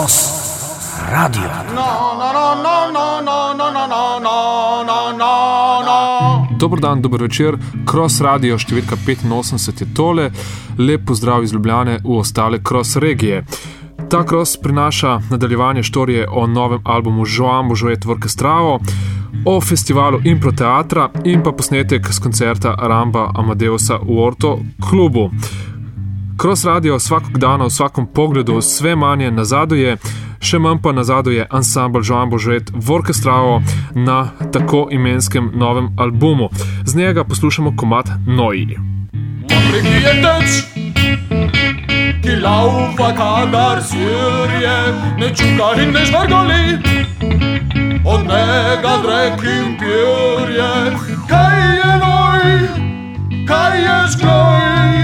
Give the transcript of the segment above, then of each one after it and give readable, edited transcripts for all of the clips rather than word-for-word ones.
Cross Radio. Dober dan, dober večer. Cross Radio številka 85 je tole. Lep pozdrav iz Ljubljane v ostale Cross regije. Ta Cross prinaša nadaljevanje štorije o novem albumu Joan Božuet Orkestrao, o festivalu Impro teatra in pa posnetek z koncerta Ramba Amadeusa v Orto klubu. Cross Radio vsakog dana v vsakom pogledu sve manje nazaduje, še manj pa nazaduje ansambl Joan Božuet Orkestrao na tako imenskem novem albumu. Z njega poslušamo komad Noi. Ki laufa kadar sirje, ne čuka in ne žvrgoli, od njega drekim pirje. Kaj je noj, kaj je škloj,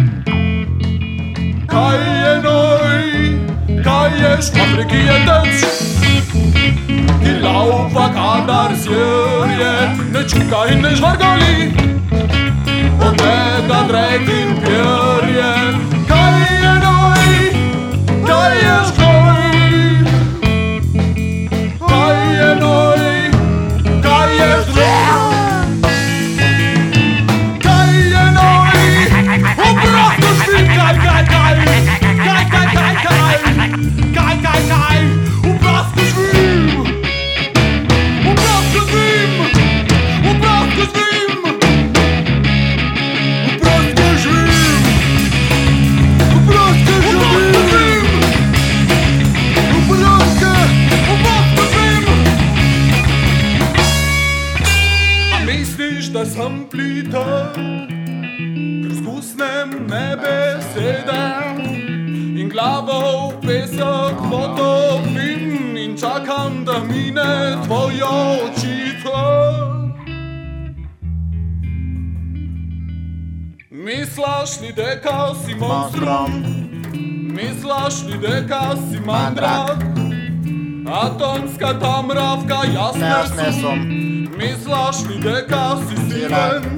kaj je noj, kaj je škloj, je tec. Ki laufa kadar sirje, ne čuka in ne žvrgoli, od njega drekim pirje. Kaj je škoj, kaj je noj, kaj je škoj, kaj je noj, oprosto živim, kaj, oprosto živim, oprosto živim, oprosto živim, oprosto živim, oprosto živim. Da sem plitek, ker zgusnem besede in glavo v pesek potopim in čakam, da mine tvoje očitve. Misliš li, deka si monstrum? Misliš li, deka si mandrak? Atomska ta mravka, jaz ne som. Misliš li, deka si siren?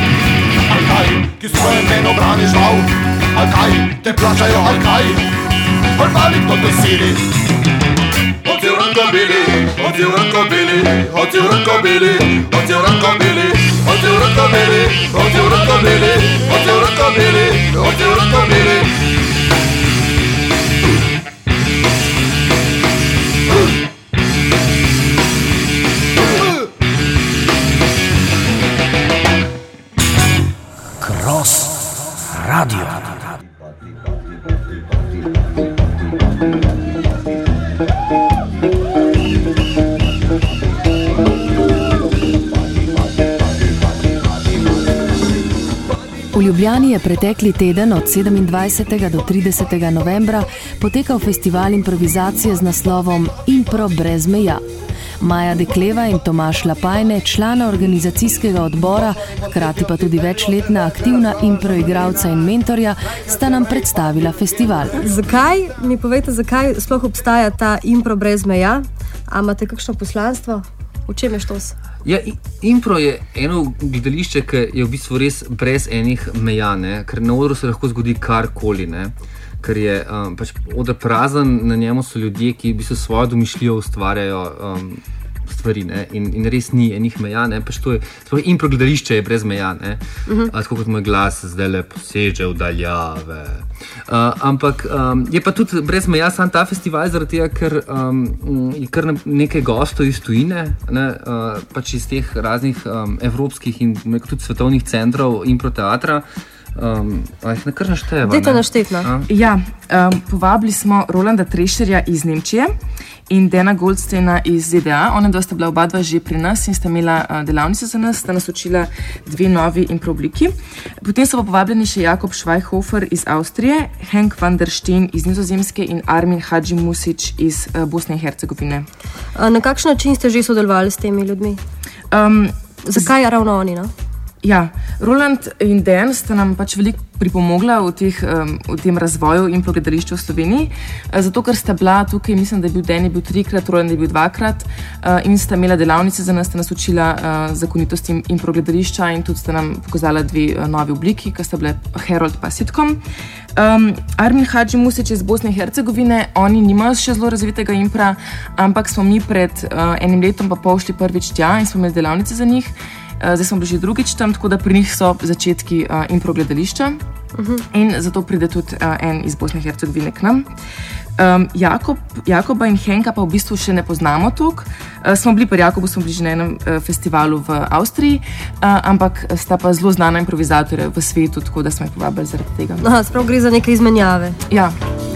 Ki svoje meno braniš žal, al kaj, te plačajo al kaj. Balbali to the city. Hot your rockabilly, hot your rockabilly, hot your rockabilly, hot your rockabilly, hot your rockabilly, hot your rockabilly, hot your rockabilly, hot your rockabilly. Cross Radio. V Ljubljani je pretekli teden od 27. do 30. novembra potekal festival improvizacije z naslovom Impro brez meja. Maja Dekleva in Tomaž Lapajne, člana organizacijskega odbora, hkrati pa tudi večletna aktivna improigralca in mentorja, sta nam predstavila festival. Zakaj? Mi povejte, zakaj sploh obstaja ta Impro brez meja? A imate kakšno poslanstvo? V čem je štos? Ja, impro je eno gledališče, ki je v bistvu res brez enih meja, ne? Ker na odru se lahko zgodi karkoli, ne? Ker je pač oder prazen, na njemu so ljudje, ki v bistvu svojo domišljijo ustvarjajo stvari, ne? In res ni enih meja, ne? Pač to je, impro gledališče je brez meja, ne? Tako kot moj glas zdaj le poseže v daljave. Ampak je pa tudi brez meja sam ta festival, zaradi tega, ker je kar nekaj gostov iz tujine, ne? Pač iz teh raznih evropskih in tudi svetovnih centrov impro teatra. Ne kar našteva. Dajte našteti, no? Ja, povabili smo Rolanda Trešerja iz Nemčije in Dana Goldsteina iz ZDA. Ona sta bila oba dva že pri nas in sta imela delavnice za nas, sta nas učila dve novi impro obliki. Potem so pa povabljeni še Jakob Schweighofer iz Avstrije, Henk van der Steen iz Nizozemske in Armin Hadžimusić iz Bosne in Hercegovine. Na kakšen način ste že sodelovali s temi ljudmi? Zakaj ravno oni, no? Ja, Roland in Dan sta nam pač veliko pripomogla v tem razvoju impro gledališča v Sloveniji, zato ker sta bila tukaj, mislim, da je bil Dan je bil 3-krat, Roland je bil 2-krat in sta imela delavnice za nas, sta nas učila zakonitosti impro gledališča in tudi sta nam pokazala dve novi obliki, ki sta bile Herold pa Sitcom. Armin Hadžimusić iz Bosne in Hercegovine, oni nimajo še zelo razvitega impra, ampak smo mi pred enim letom pa pol šli prvič tja in smo imeli delavnice za njih. Zdaj smo bili že drugič tam, tako da pri njih so začetki impro gledališča in zato pride tudi en iz Bosne in Hercegovine k nam. Jakoba in Henka pa v bistvu še ne poznamo toliko. Smo bili pri Jakobu, smo bili že na enem festivalu v Avstriji, ampak sta pa zelo znana improvizatorja v svetu, tako da smo jih povabili zaradi tega. Aha, sprav gre za neke izmenjave. Ja.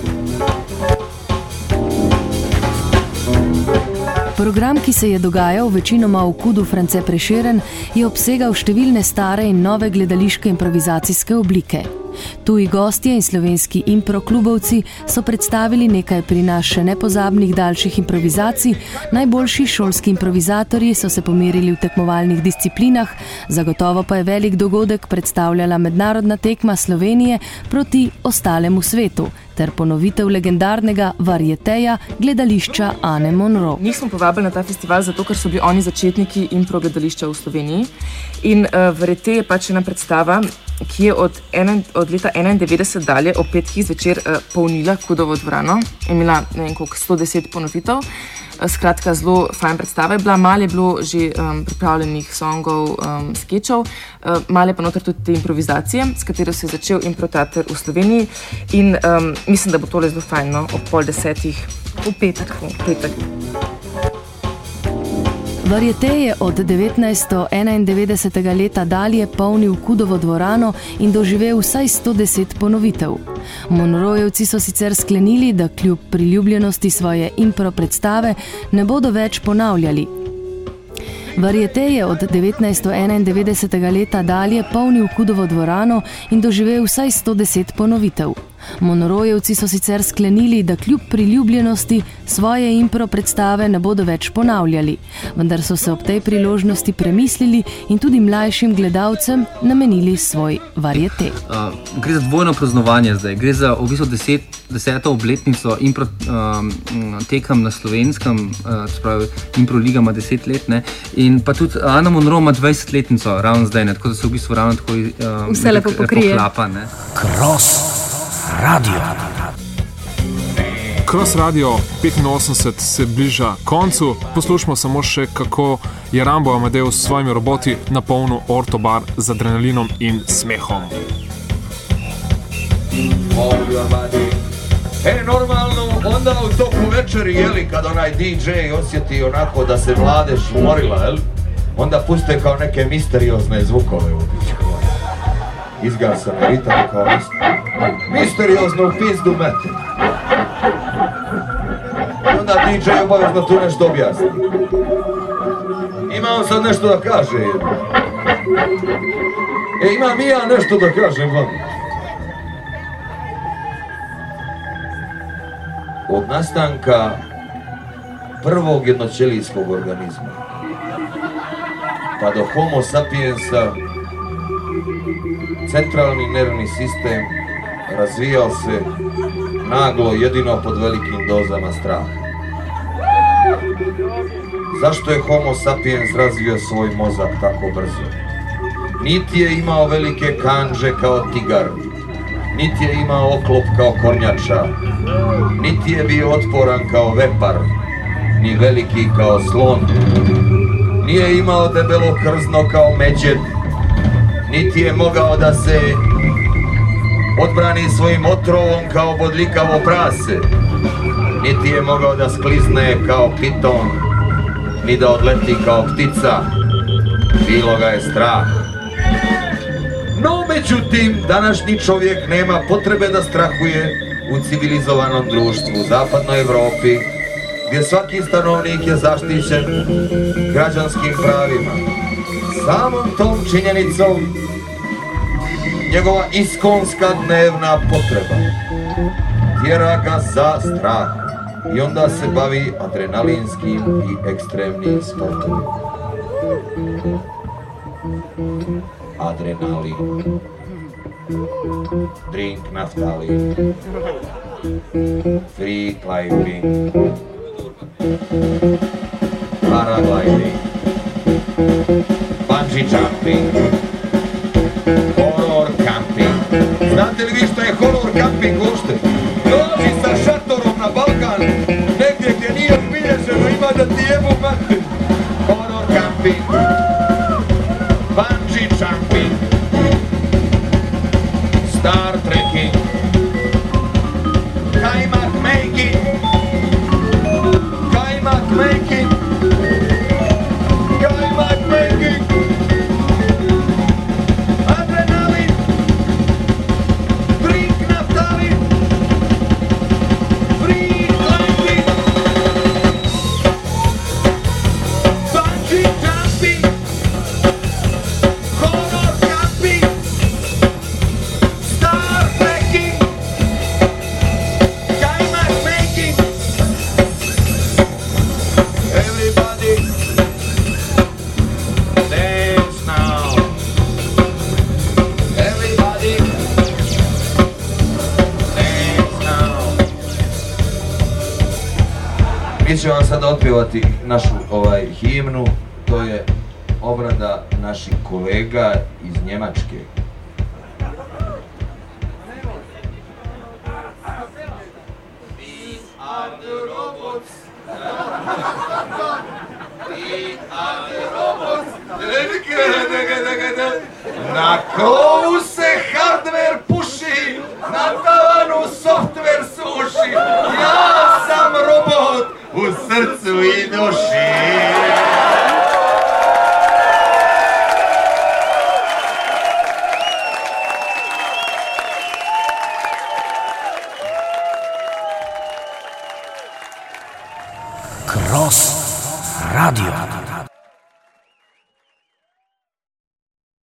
Program, ki se je dogajal večinoma v Kudu France Prešeren, je obsegal številne stare in nove gledališke improvizacijske oblike. Tuji gostje in slovenski impro-klubovci so predstavili nekaj pri nas še nepozabnih daljših improvizacij, najboljši šolski improvizatorji so se pomerili v tekmovalnih disciplinah, zagotovo pa je velik dogodek predstavljala mednarodna tekma Slovenije proti ostalemu svetu ter ponovitev legendarnega varieteja gledališča Ane Monroe. Njih smo povabili na ta festival zato, ker so bili oni začetniki impro gledališča v Sloveniji in variete je pač ena predstava, ki je od leta 1991 dalje ob 5 zvečer polnila Kudovo dvorano, je imela, ne vem koliko, 110 ponovitev. Skratka, zelo fajn predstava je bila, malo je bilo že pripravljenih songov, skečov, malo je pa noter tudi te improvizacije, s katero se je začel impro teater v Sloveniji in mislim, da bo tole zelo fajn, no, ob 9:30 v petek. Variete je od 1991. leta dalje polnil Kudovo dvorano in doživel vsaj 110 ponovitev. Monroejevci so sicer sklenili, da kljub priljubljenosti svoje impro predstave ne bodo več ponavljali. Variete je od 1991. leta dalje polnil Kudovo dvorano in doživel vsaj 110 ponovitev. Monroejevci so sicer sklenili, da kljub priljubljenosti svoje impro predstave ne bodo več ponavljali, vendar so se ob tej priložnosti premislili in tudi mlajšim gledalcem namenili svoj variete. Gre za dvojno praznovanje zdaj, gre za v bistvu 10. obletnico impro tekem na Slovenskem, spravi impro liga ima 10 let, ne, in pa tudi Ana Monroe ima 20-letnico ravno zdaj, ne, tako da se v bistvu ravno tako vse lepo pokrije. Poklapa, ne. Cross Radio. Cross Radio 85 se bliža koncu. Poslušamo samo še, kako je Rambo Amadeus s svojimi roboti napolnil ortobar z adrenalinom in smehom. Normalno, onda u toku večeri, jeli, kad onaj DJ osjeti onako da se mladež umorila, jel? Onda puste kao neke misteriozne zvukove u pičku. Izgasane ritam kao misteriozno u pizdu mete. Onda DJ obavezno tu nešto objasni. Imam sad nešto da kaže. Imam i ja nešto da kažem vam. Od nastanka prvog jednoćelijskog organizma pa do Homo sapiensa centralni nervni sistem razvijao se naglo jedino pod velikim dozama straha. Zašto je Homo sapiens razvio svoj mozak tako brzo? Niti je imao velike kandže kao tigar, niti je imao oklop kao kornjača, niti je bio otporan kao vepar, ni veliki kao slon. Nije imao debelo krzno kao medvjed, niti je mogao da se odbrani svojim otrovom kao bodljikavo prase, niti je mogao da sklizne kao piton, ni da odleti kao ptica. Bilo ga je strah. No, međutim, današnji čovjek nema potrebe da strahuje u civilizovanom društvu, u zapadnoj Evropi, gdje svaki stanovnik je zaštićen građanskim pravima. Samom tom činjenicom njegova iskonska dnevna potreba tjera ga za strah i onda se bavi adrenalinskim i ekstremnim sportovima. Adrenalin, drink naftalin, free climbing, paragliding, bungee jumping, horror camping. Znate li vi što je horror camping uopšte? Dođi sa šatorom na Balkan, negdje gdje nije obilježeno, ima da ti jebu mater. Horror camping, bungee jumping, star trekking, kajmak making, kajmak making, kajmak making, adrenalin, drink naftalin, free climbing, bungee jumping, horror camping, star trekking, kajmak making. Everybody dance now. Everybody dance now. Mi ćemo vam sada otpjevati našu himnu. To je obrada naših kolega iz Njemačke. Na krovu se hardware puši, na tavanu software suši. Ja sam robot u srcu i duši. Cross Radio.